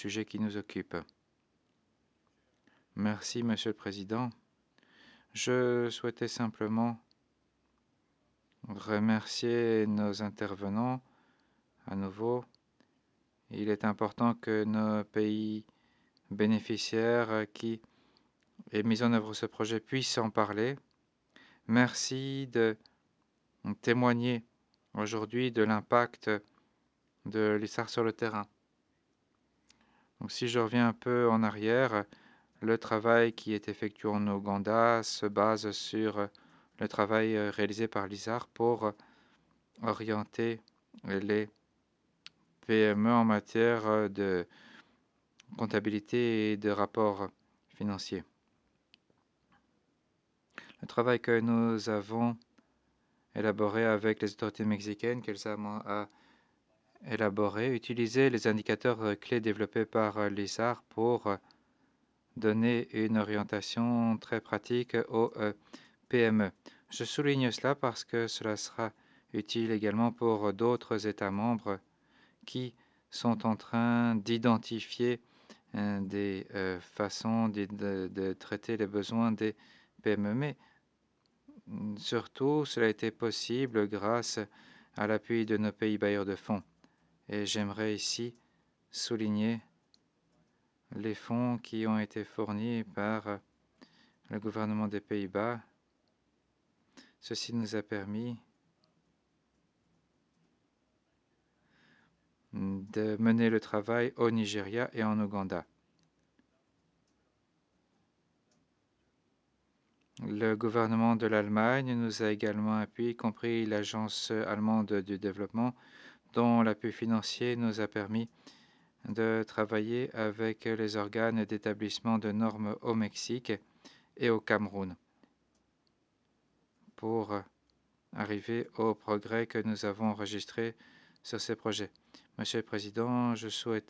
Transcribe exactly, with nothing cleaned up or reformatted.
sujet qui nous occupe. Merci, Monsieur le Président. Je souhaitais simplement remercier nos intervenants à nouveau. Il est important que nos pays bénéficiaires qui aient mis en œuvre ce projet puissent en parler. Merci de témoigner aujourd'hui de l'impact de l'I S A R sur le terrain. Donc, si je reviens un peu en arrière, le travail qui est effectué en Ouganda se base sur le travail réalisé par l'I S A R pour orienter les P M E en matière de comptabilité et de rapports financiers. Le travail que nous avons élaboré avec les autorités mexicaines, qu'elles ont élaboré, utiliser les indicateurs clés développés par l'I S A R pour donner une orientation très pratique aux P M E. Je souligne cela parce que cela sera utile également pour d'autres États membres qui sont en train d'identifier euh, des euh, façons de, de, de traiter les besoins des P M E. Mais surtout, cela a été possible grâce à l'appui de nos pays bailleurs de fonds. Et j'aimerais ici souligner les fonds qui ont été fournis par le gouvernement des Pays-Bas. Ceci nous a permis de mener le travail au Nigeria et en Ouganda. Le gouvernement de l'Allemagne nous a également appuyé, y compris l'Agence allemande du développement, dont l'appui financier nous a permis de travailler avec les organes d'établissement de normes au Mexique et au Cameroun pour arriver au progrès que nous avons enregistré sur ces projets. Monsieur le Président, je souhaite